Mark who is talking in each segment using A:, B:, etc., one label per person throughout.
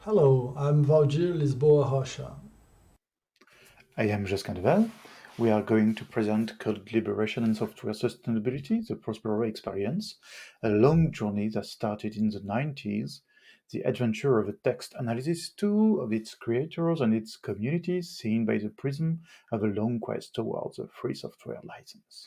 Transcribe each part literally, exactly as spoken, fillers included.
A: Hello, I'm Valdir Lisboa Rocha.
B: I am Josquin Deval. We are going to present Code Liberation and Software Sustainability, the Prospero Experience, a long journey that started in the nineties, the adventure of a text analysis tool, of its creators and its communities, seen by the prism of a long quest towards a free software license.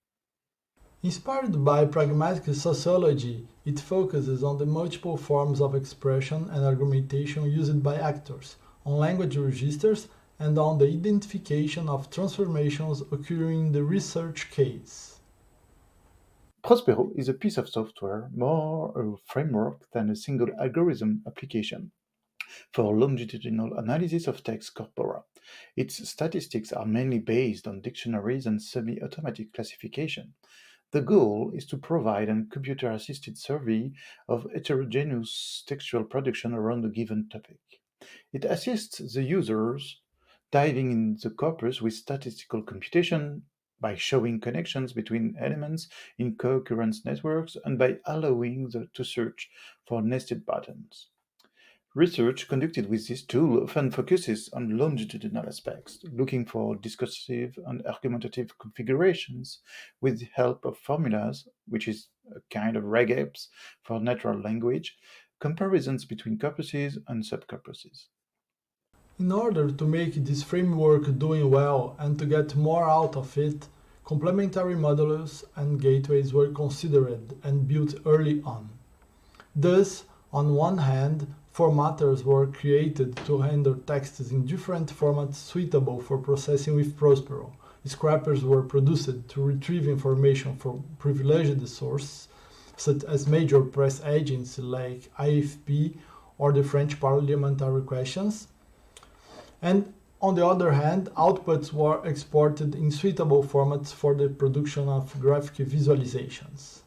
A: Inspired by pragmatic sociology, it focuses on the multiple forms of expression and argumentation used by actors, on language registers, and on the identification of transformations occurring in the research case.
B: Prospero is a piece of software, more a framework than a single algorithm application, for longitudinal analysis of text corpora. Its statistics are mainly based on dictionaries and semi-automatic classification. The goal is to provide a computer-assisted survey of heterogeneous textual production around a given topic. It assists the users diving in the corpus with statistical computation by showing connections between elements in co-occurrence networks and by allowing the, to search for nested patterns. Research conducted with this tool often focuses on longitudinal aspects, looking for discursive and argumentative configurations with the help of formulas, which is a kind of regex for natural language, comparisons between corpuses and subcorpuses.
A: In order to make this framework doing well and to get more out of it, complementary modules and gateways were considered and built early on. Thus, on one hand, formatters were created to render texts in different formats suitable for processing with Prospero. Scrappers were produced to retrieve information from privileged sources, such as major press agencies like A F P or the French parliamentary questions. And on the other hand, outputs were exported in suitable formats for the production of graphic visualizations.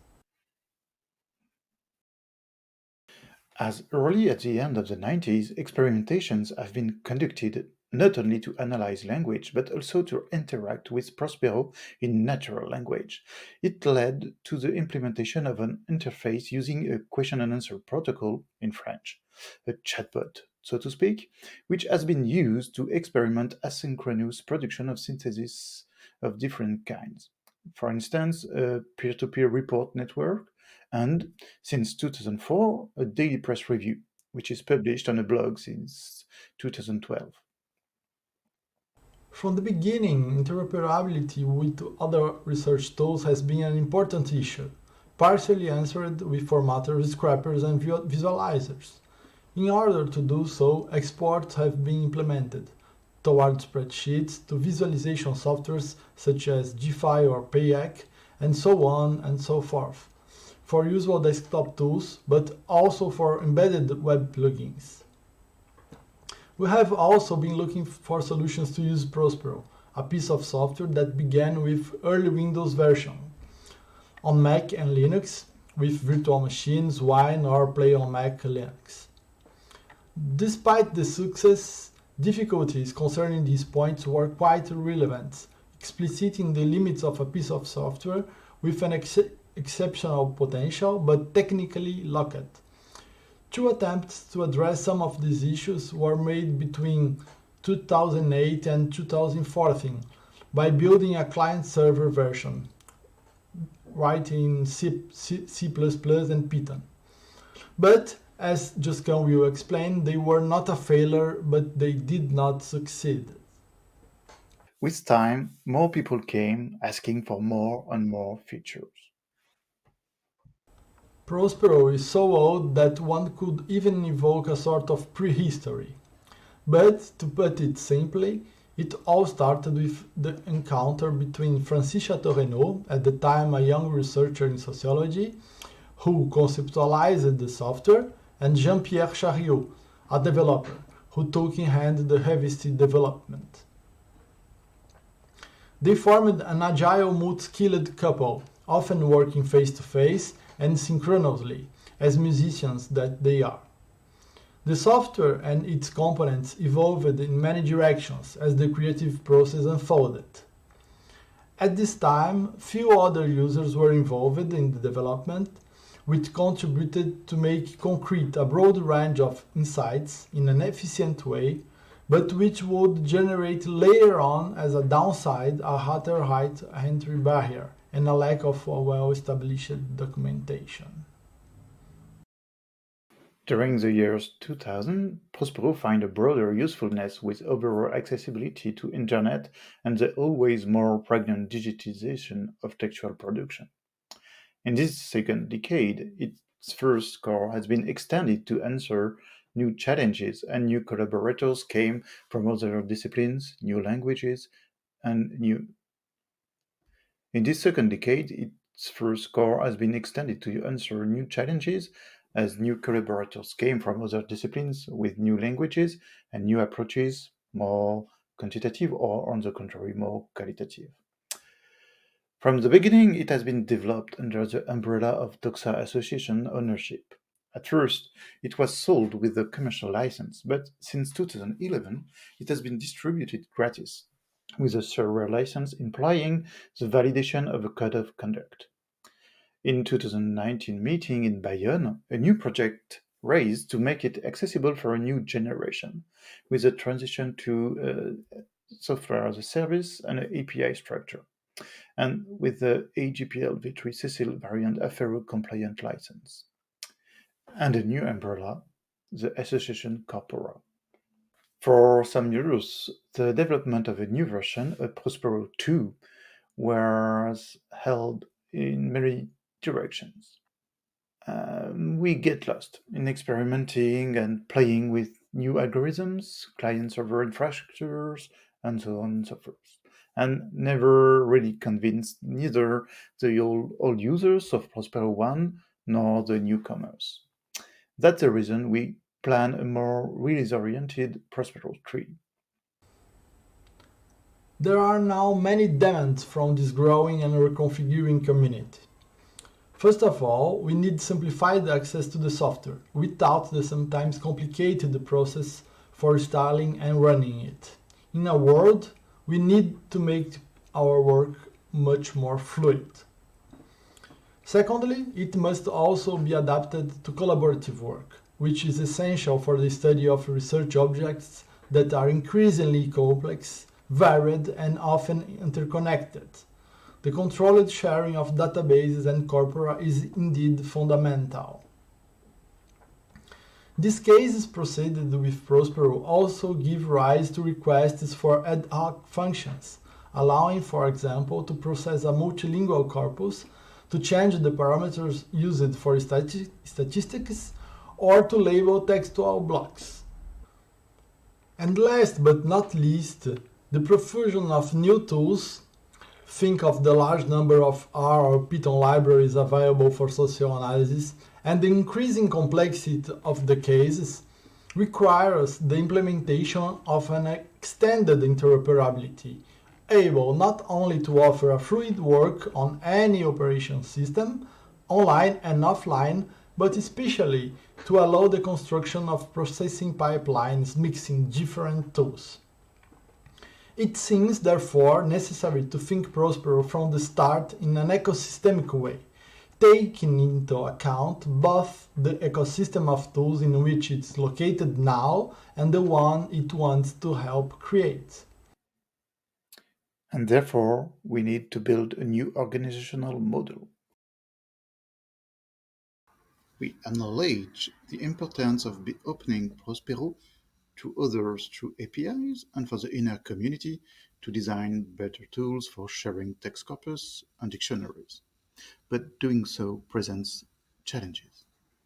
B: As early as the end of the nineties, experimentations have been conducted not only to analyze language, but also to interact with Prospero in natural language. It led to the implementation of an interface using a question and answer protocol in French, a chatbot, so to speak, which has been used to experiment asynchronous production of synthesis of different kinds. For instance, a peer to peer report network, and since two thousand four, a daily press review, which is published on a blog since two thousand twelve.
A: From the beginning, interoperability with other research tools has been an important issue, partially answered with formatters, scrappers, and visualizers. In order to do so, exports have been implemented toward spreadsheets to visualization softwares such as G F I or Payec, and so on and so forth, for usual desktop tools, but also for embedded web plugins. We have also been looking for solutions to use Prospero, a piece of software that began with early Windows version, on Mac and Linux, with virtual machines, Wine, or Play on Mac Linux. Despite the success, difficulties concerning these points were quite relevant, expliciting the limits of a piece of software with an ex exceptional potential but technically locked. Two attempts to address some of these issues were made between two thousand eight and two thousand fourteen by building a client-server version, writing C, C, C++ and Python. But, as Josquin will explain, they were not a failure, but they did not succeed.
B: With time, more people came asking for more and more features.
A: Prospero is so old that one could even invoke a sort of prehistory. But, to put it simply, it all started with the encounter between Francis Chateaurenaud, at the time a young researcher in sociology, who conceptualized the software, and Jean-Pierre Chariot, a developer, who took in hand the heaviest development. They formed an agile multi-skilled couple, often working face-to-face and synchronously, as musicians that they are. The software and its components evolved in many directions as the creative process unfolded. At this time, few other users were involved in the development, which contributed to make concrete a broad range of insights in an efficient way, but which would generate later on as a downside a higher height entry barrier and a lack of a well-established documentation.
B: During the years two thousand, Prospero found a broader usefulness with overall accessibility to Internet and the always more pregnant digitization of textual production. In this second decade, its first core has been extended to answer new challenges, and new collaborators came from other disciplines, new languages, and new. In this second decade, its first core has been extended to answer new challenges, as new collaborators came from other disciplines with new languages and new approaches, more quantitative or, on the contrary, more qualitative. From the beginning, it has been developed under the umbrella of Doxa Association ownership. At first, it was sold with a commercial license, but since two thousand eleven, it has been distributed gratis, with a server license implying the validation of a code of conduct. In two thousand nineteen meeting in Bayonne, a new project raised to make it accessible for a new generation, with a transition to uh, software as a service and an A P I structure, and with the A G P L v three Cecil variant Affero compliant license, and a new umbrella, the Association Corpora. For some years, the development of a new version, a Prospero two, was held in many directions. Um, we get lost in experimenting and playing with new algorithms, client-server infrastructures, and so on and so forth, and never really convinced neither the old, old users of Prospero one nor the newcomers. That's the reason we plan a more release-oriented Prospero three.
A: There are now many demands from this growing and reconfiguring community. First of all, we need simplified access to the software, without the sometimes complicated process for installing and running it. In a word, we need to make our work much more fluid. Secondly, it must also be adapted to collaborative work, which is essential for the study of research objects that are increasingly complex, varied, and often interconnected. The controlled sharing of databases and corpora is indeed fundamental. These cases proceeded with Prospero also give rise to requests for ad hoc functions, allowing, for example, to process a multilingual corpus, to change the parameters used for stati statistics, or to label textual blocks. And last but not least, the profusion of new tools. Think of the large number of R or Python libraries available for socioanalysis and the increasing complexity of the cases requires the implementation of an extended interoperability, able not only to offer a fluid work on any operation system, online and offline, but especially to allow the construction of processing pipelines mixing different tools. It seems, therefore, necessary to think Prospero from the start in an ecosystemic way, taking into account both the ecosystem of tools in which it's located now and the one it wants to help create.
B: And therefore, we need to build a new organizational model. We acknowledge the importance of opening Prospero to others through A P Is and for the inner community to design better tools for sharing text corpus and dictionaries. But doing so presents challenges.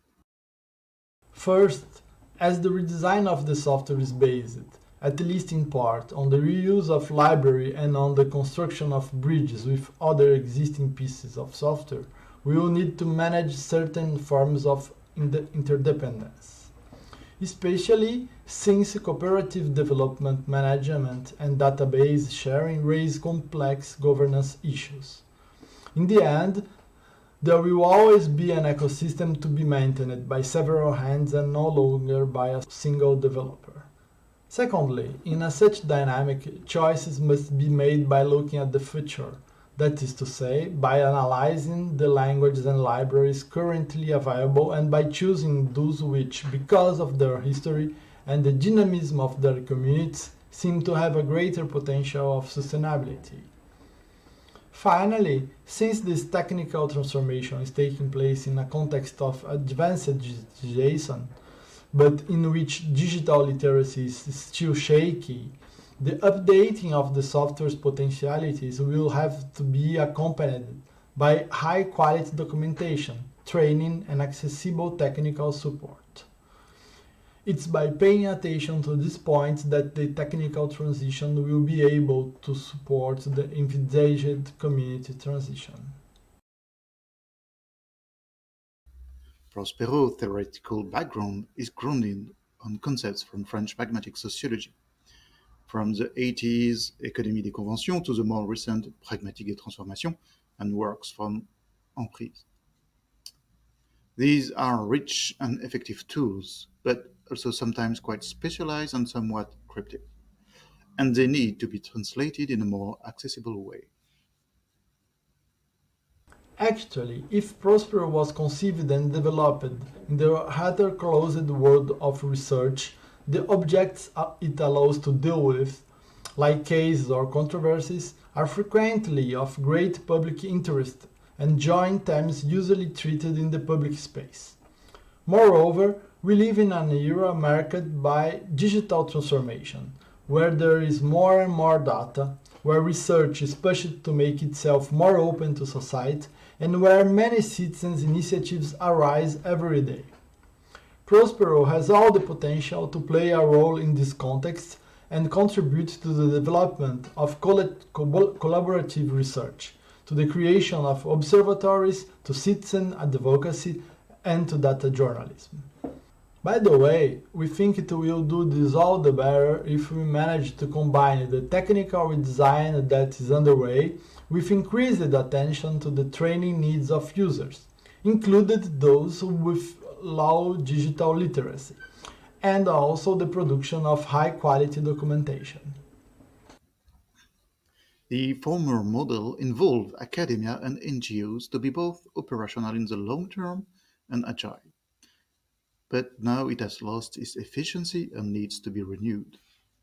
A: First, as the redesign of the software is based, at least in part, on the reuse of library and on the construction of bridges with other existing pieces of software, we will need to manage certain forms of interdependence, especially since cooperative development management and database sharing raise complex governance issues. In the end, there will always be an ecosystem to be maintained by several hands and no longer by a single developer. Secondly, in a such dynamic, choices must be made by looking at the future, That is to say, by analyzing the languages and libraries currently available and by choosing those which, because of their history and the dynamism of their communities, seem to have a greater potential of sustainability. Finally, since this technical transformation is taking place in a context of advanced digitization, but in which digital literacy is still shaky, the updating of the software's potentialities will have to be accompanied by high-quality documentation, training, and accessible technical support. It's by paying attention to this point that the technical transition will be able to support the envisaged community transition.
B: Prospero's theoretical background is grounded on concepts from French pragmatic sociology. From the eighties Économie des conventions to the more recent Pragmatique des transformations and works from Emprise. These are rich and effective tools, but also sometimes quite specialized and somewhat cryptic, and they need to be translated in a more accessible way.
A: Actually, if Prospero was conceived and developed in the rather closed world of research, the objects it allows to deal with, like cases or controversies, are frequently of great public interest and join themes usually treated in the public space. Moreover, we live in an era marked by digital transformation, where there is more and more data, where research is pushed to make itself more open to society, and where many citizens' initiatives arise every day. Prospero has all the potential to play a role in this context and contribute to the development of collaborative research, to the creation of observatories, to citizen advocacy, and to data journalism. By the way, we think it will do this all the better if we manage to combine the technical redesign that is underway with increased attention to the training needs of users, included those with low digital literacy, and also the production of high-quality documentation.
B: The former model involved academia and N G Os to be both operational in the long term and agile. But now it has lost its efficiency and needs to be renewed.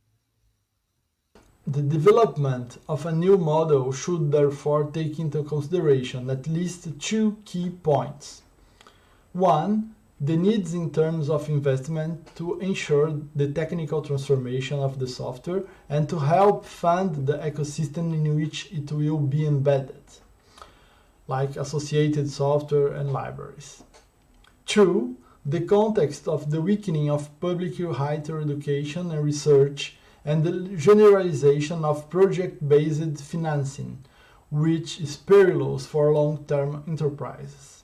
A: The development of a new model should therefore take into consideration at least two key points. One, the needs in terms of investment to ensure the technical transformation of the software and to help fund the ecosystem in which it will be embedded, like associated software and libraries. Two, the context of the weakening of public higher education and research and the generalization of project-based financing, which is perilous for long-term enterprises.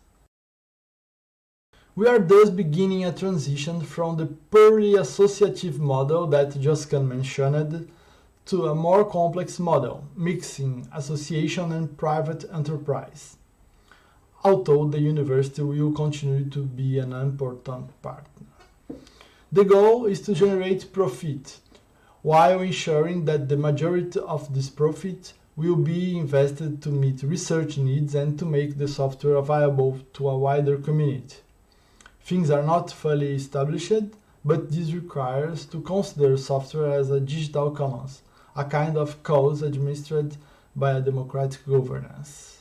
A: We are thus beginning a transition from the purely associative model that Josquin mentioned to a more complex model, mixing association and private enterprise, although the university will continue to be an important partner. The goal is to generate profit, while ensuring that the majority of this profit will be invested to meet research needs and to make the software available to a wider community. Things are not fully established, but this requires to consider software as a digital commons, a kind of cause administered by a democratic governance.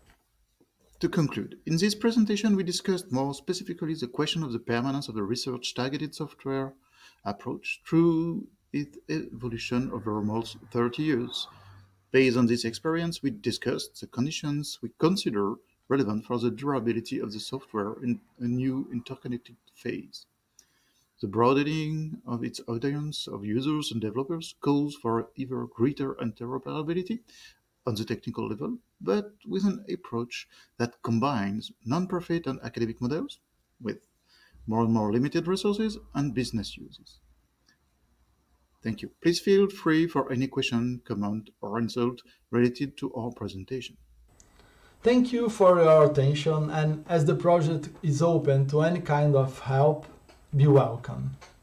B: To conclude, in this presentation we discussed more specifically the question of the permanence of the research-targeted software approach through its evolution over almost thirty years. Based on this experience, we discussed the conditions we consider relevant for the durability of the software in a new interconnected phase. The broadening of its audience of users and developers calls for ever greater interoperability on the technical level, but with an approach that combines non-profit and academic models with more and more limited resources and business uses. Thank you. Please feel free for any question, comment, or insult related to our presentation.
A: Thank you for your attention, and as the project is open to any kind of help, be welcome.